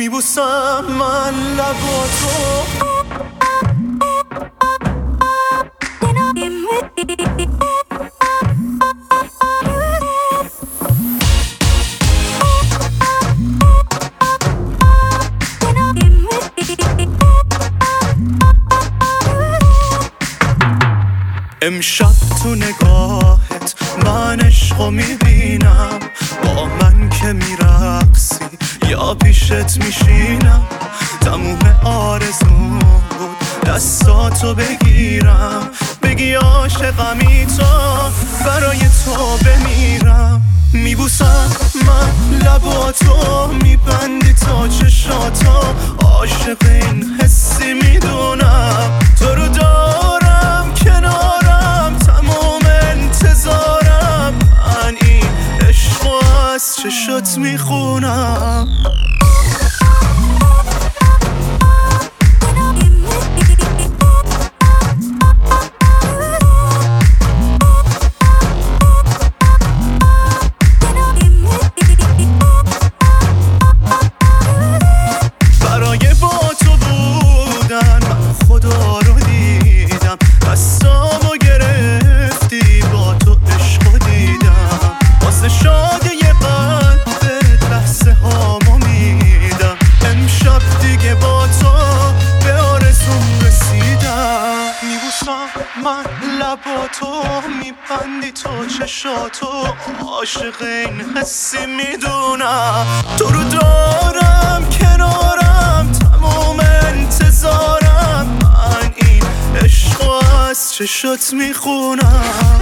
میبوسم من لباتو. امشب تو نگاهت من عشقو میبینم، با من که میرقصی یا پیشت میشینم. تموم آرزوم بود دستاتو بگیرم، بگی عاشقمی تا برای تو بمیرم. میبوسم من لباتو، میبندی تا چشاتو، عاشق این حسی میدونم. تو رو دارم کنارم، تمام انتظارم، من این عشقو از چشات میخونم. من لباتو، میبندی تو چشاتو، عاشق این حسی میدونم. تو رو دارم کنارم، تمام انتظارم، من این عشقو از چشات میخونم.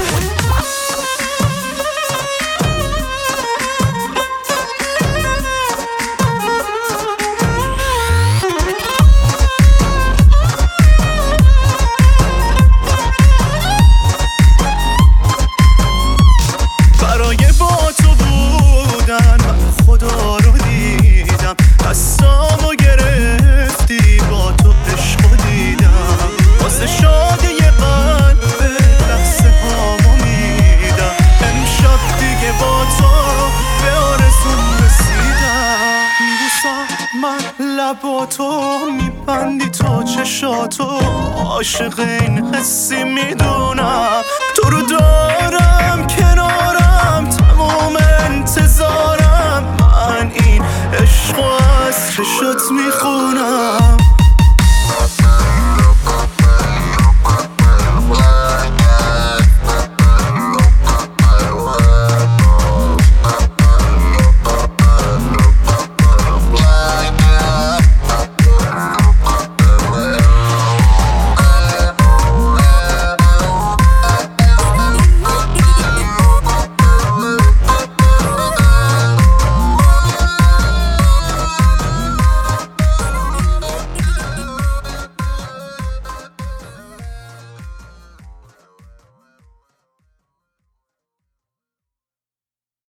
لباتو، میبندی تو چشاتو، عاشق این حسی میدونم. تو رو دارم کنارم، تمام انتظارم، من این عشقو از چشات میخونم.